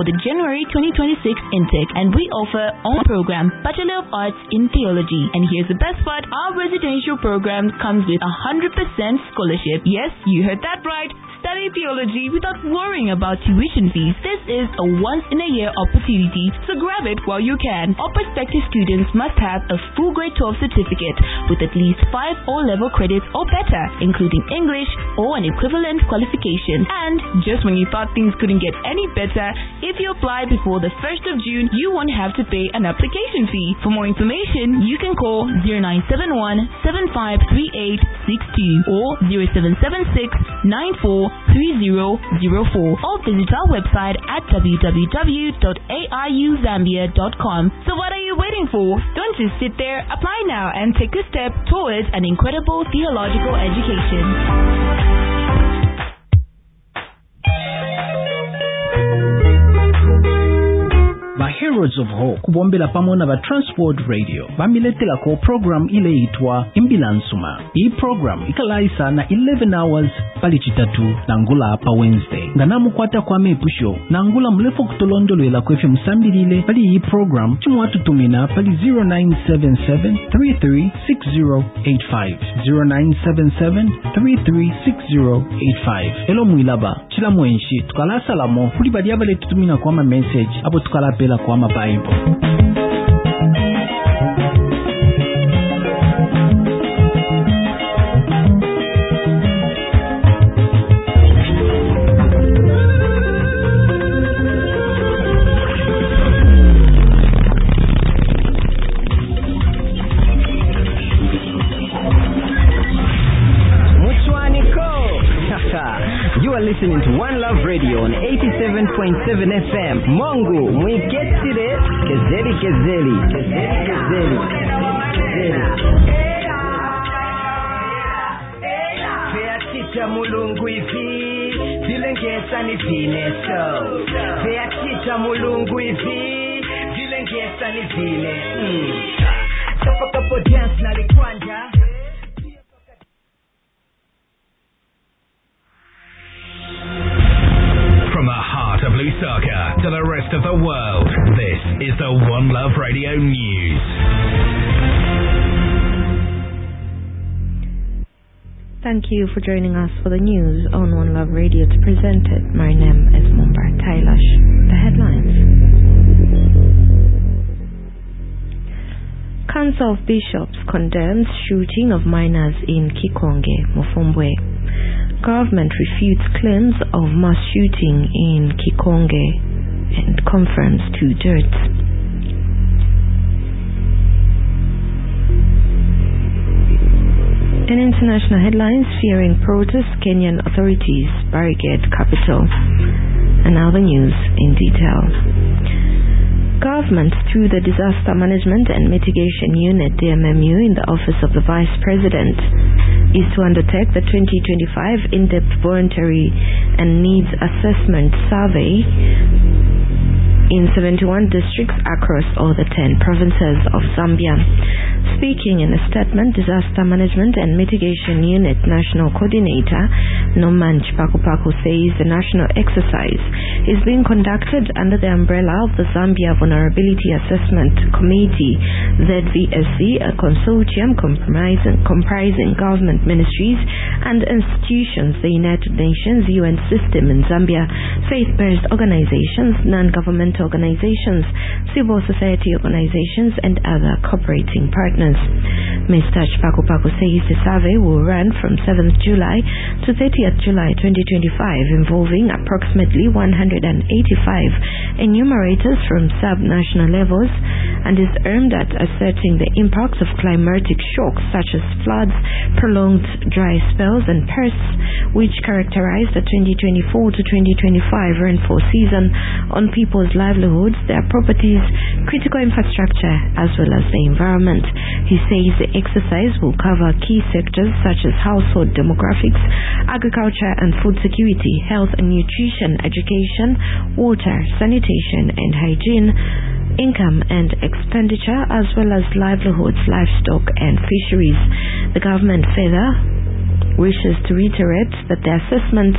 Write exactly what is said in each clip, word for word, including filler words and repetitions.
for the January twenty twenty-six intake, and we offer on program Bachelor of Arts in Theology. And here's the best part, our residential program comes with one hundred percent scholarship. Yes, you heard that right. Study theology without worrying about tuition fees. This is a once-in-a-year opportunity, so grab it while you can. All prospective students must have a full grade twelve certificate with at least five O-level credits or better, including English or an equivalent qualification. And just when you thought things couldn't get any better, if you apply before the first of June, you won't have to pay an application fee. For more information, you can call zero nine seven one, seven five three eight six two or zero seven seven six, nine four three zero zero four, or visit our website at w w w dot a i u zambia dot com. So what are you waiting for? Don't just sit there. Apply now and take a step towards an incredible theological education. Heroes of Hope kubombela pamona ba Transport Radio bamiletela ko program ile itwa Imbilansuma. Hii program ikalaisa na eleven hours pali chitatu na ngula pa Wednesday. Nganamu kwata kwa mepusho na ngula mlefo kutolondolo ila kwefe msambilile pali hii program chimu watu tumina pali zero nine seven seven, three three six zero eight five zero nine seven seven, three three six zero eight five. Hello muilaba chila mwenshi tukala salamo kuli badiabale tutumina kwa ma message abo tukala pela kwa ma Bible. Listening to One Love Radio on eighty-seven point seven F M. Mongo, mwiketire, kezeli kezeli, kezeli kezeli, Fea chicha mulungu ivi, vilengesa ni vine so. Fea chicha mulungu ivi, vilengesa ni vine. Kapo kapo dance na likwanja. From the heart of Lusaka to the rest of the world, this is the One Love Radio News. Thank you for joining us for the news on One Love Radio. It's presented. My name is Mumbar Tailash. The headlines. Council of Bishops condemns shooting of minors in Kikonge, Mufumbwe. Government refutes claims of mass shooting in Kikonge and confirms two deaths. In international headlines, fearing protests, Kenyan authorities barricade capital. And now the news in detail. Government, through the Disaster Management and Mitigation Unit, D M M U, in the Office of the Vice President, is to undertake the twenty twenty-five in-depth voluntary and needs assessment survey in seventy-one districts across all the ten provinces of Zambia. Speaking in a statement, Disaster Management and Mitigation Unit National Coordinator Noman Chipakupaku says the national exercise is being conducted under the umbrella of the Zambia Vulnerability Assessment Committee, Z V S C, a consortium comprising, comprising government ministries and institutions, the United Nations, U N system in Zambia, faith-based organizations, non-governmental organizations, civil society organizations, and other cooperating partners. Mister Chipakupaku says the survey will run from seventh July to thirtieth July twenty twenty-five, involving approximately one hundred eighty-five enumerators from sub-national levels, and is aimed at assessing the impacts of climatic shocks such as floods, prolonged dry spells, and pests, which characterize the twenty twenty-four to twenty twenty-five rainfall season on people's livelihoods, their properties, critical infrastructure, as well as the environment. He says the exercise will cover key sectors such as household demographics, agriculture and food security, health and nutrition, education, water, sanitation and hygiene, income and expenditure, as well as livelihoods, livestock and fisheries. The government further wishes to reiterate that the assessment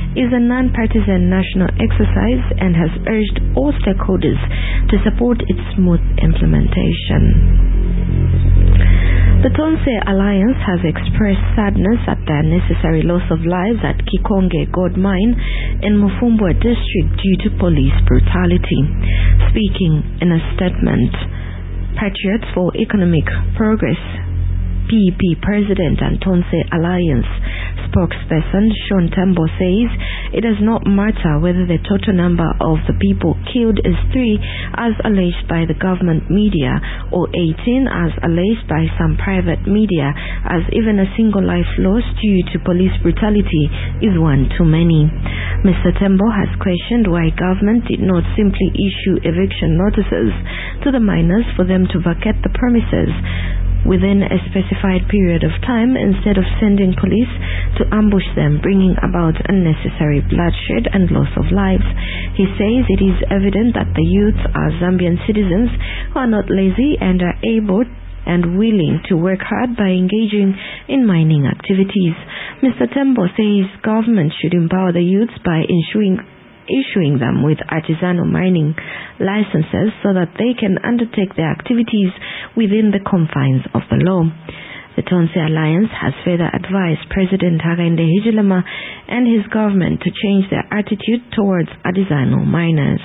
is a non-partisan national exercise and has urged all stakeholders to support its smooth implementation. The Tonse Alliance has expressed sadness at the unnecessary loss of lives at Kikonge Gold Mine in Mufumbwe district due to police brutality. Speaking in a statement, Patriots for Economic Progress P E P President and Tonse Alliance spokesperson Sean Tambo says it does not matter whether the total number of the people killed is three as alleged by the government media or eighteen as alleged by some private media, as even a single life lost due to police brutality is one too many. Mister Tambo has questioned why government did not simply issue eviction notices to the miners for them to vacate the premises within a specified period of time instead of sending police to ambush them, bringing about unnecessary bloodshed and loss of lives. He says it is evident that the youths are Zambian citizens who are not lazy and are able and willing to work hard by engaging in mining activities. Mister Tembo says government should empower the youths by ensuring issuing them with artisanal mining licenses so that they can undertake their activities within the confines of the law. The Tonse Alliance has further advised President Hakainde Hichilema and his government to change their attitude towards artisanal miners.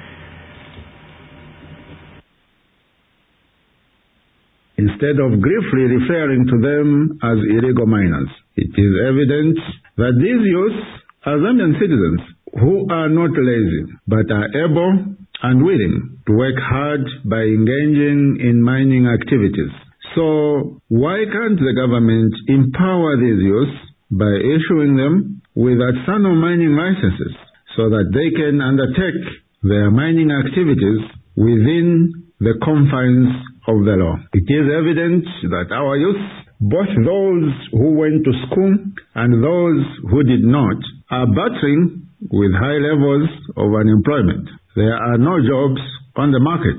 Instead of briefly referring to them as illegal miners, it is evident that these youths are Zambian citizens who are not lazy, but are able and willing to work hard by engaging in mining activities. So why can't the government empower these youths by issuing them with artisanal mining licenses so that they can undertake their mining activities within the confines of the law? It is evident that our youth, both those who went to school and those who did not, are battling with high levels of unemployment. There are no jobs on the market.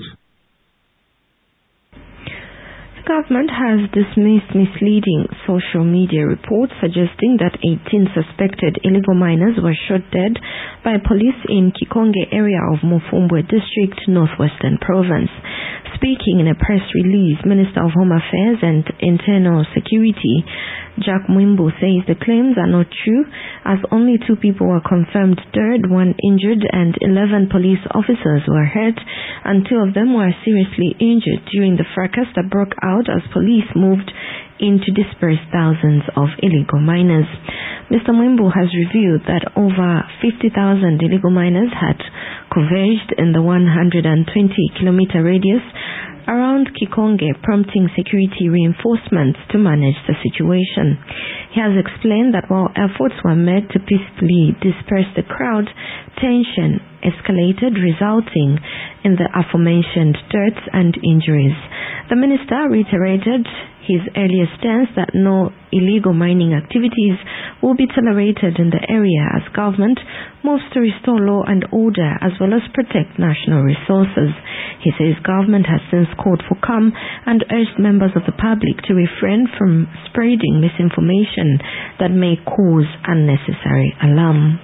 The government has dismissed misleading social media reports suggesting that eighteen suspected illegal miners were shot dead by police in Kikonge area of Mufumbwe district, Northwestern Province. Speaking in a press release, Minister of Home Affairs and Internal Security Jack Mwimbu says the claims are not true, as only two people were confirmed dead, one injured, and eleven police officers were hurt, and two of them were seriously injured during the fracas that broke out as police moved in to disperse thousands of illegal miners. Mister Mwimbu has revealed that over fifty thousand illegal miners had converged in the one hundred twenty kilometer radius around Kikonge, prompting security reinforcements to manage the situation. He has explained that while efforts were made to peacefully disperse the crowd, tension escalated, resulting in the aforementioned deaths and injuries. The minister reiterated his earlier stance that no illegal mining activities will be tolerated in the area as government moves to restore law and order as well as protect national resources. He says government has since called for calm and urged members of the public to refrain from spreading misinformation that may cause unnecessary alarm.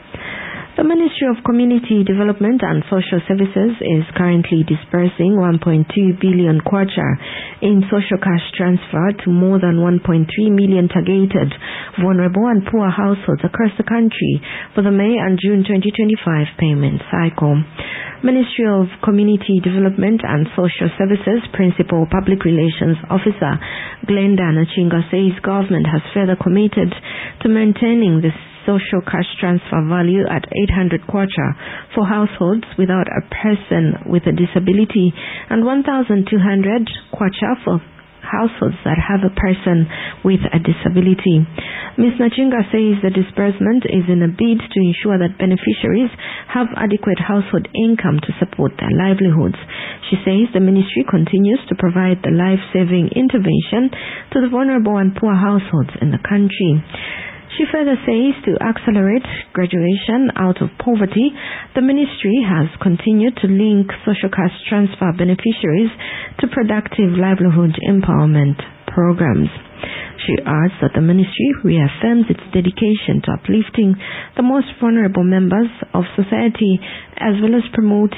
The Ministry of Community Development and Social Services is currently disbursing one point two billion kwacha in social cash transfer to more than one point three million targeted vulnerable and poor households across the country for the May and June twenty twenty-five payment cycle. Ministry of Community Development and Social Services Principal Public Relations Officer Glenda Nachinga says government has further committed to maintaining this social cash transfer value at eight hundred kwacha for households without a person with a disability and one thousand two hundred kwacha for households that have a person with a disability. Miz Nachinga says the disbursement is in a bid to ensure that beneficiaries have adequate household income to support their livelihoods. She says the ministry continues to provide the life-saving intervention to the vulnerable and poor households in the country. She further says to accelerate graduation out of poverty, the ministry has continued to link social cash transfer beneficiaries to productive livelihood empowerment programs. She adds that the ministry reaffirms its dedication to uplifting the most vulnerable members of society as well as promoting